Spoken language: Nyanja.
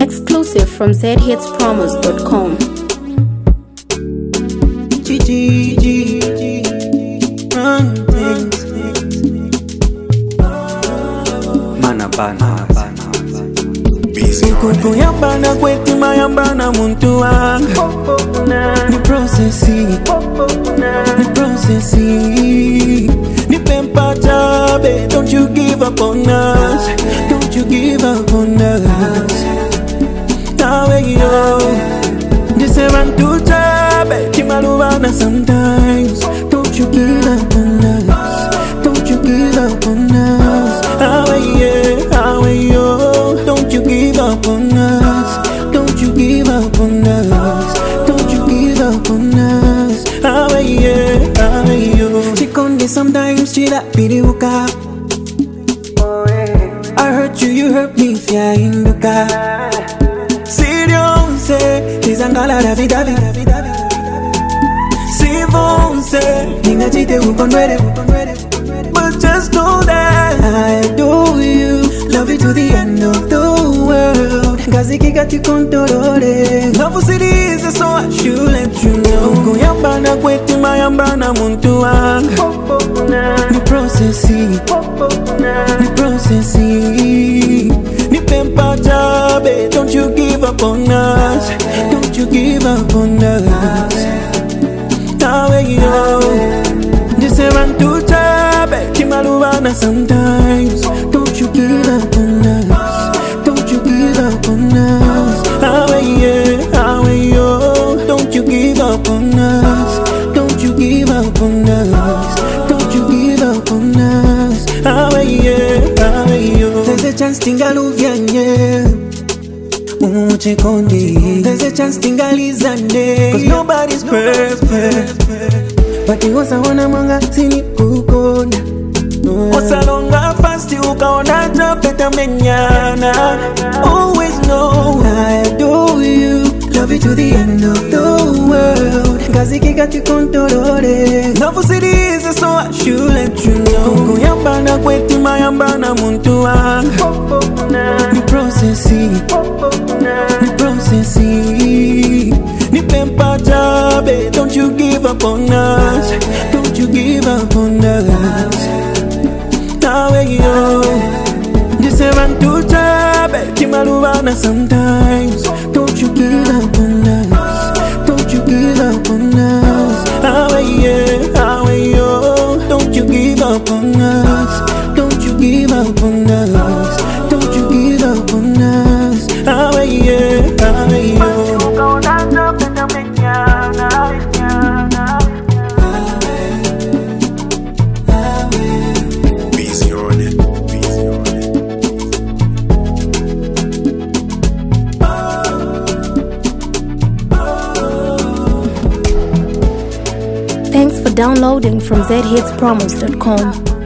Exclusive from zhitspromos.com. Kuku yambana kwetu mayambana muntu wanga Ni processi Nipe mpachabe Don't you give up on us Don't you give up on us Nawe yo Jise rantu chabe Kimalubana sometimes Don't you give up on us Don't you give up on us Nawe yo Don't you give up on us Don't you give up on us Don't you give up on us Chikonde sometimes chila piriuka I hurt you hurt me fya induka Sirionse Tizangala davidavi Sivonse Ningachite ukondwele But just know that I adore you Love you to the end of the world Kazi kikati kontolore Love series so I should let you know Kuyambana kwetu mayambana muntu wanga Ni processi Nipe mpachabe Don't you give up on us Don't you give up on us Nawe yo Jise rantu chabe Kimalubana sometimes Don't you give up on us Don't you give up on us Awe yo Don't you give up on us Don't you give up on us Don't you give up on us Awe yo There's a chance tingaluvyanye Umuche kondi There's a chance tingalizane Cause nobody's perfect But you also wanna mwanga sini kukona Osalonga fast ukaona japeta menyana Always know I adore you Love you to the end of the world Kazi kikati kontolore Love series so I should let you know Kuku yambana kwetu mayambana muntu wanga Ni processi Nipe mpachabe Don't you give up on us Don't you give up on us Nawe yo Jise rantu chabe Kimalubana sometimes Don't you give up on us Don't you give up on us Nawe yo Don't you give up on us Don't you give up on us Don't you give up on us Nawe yo Thanks for downloading from zhitspromos.com.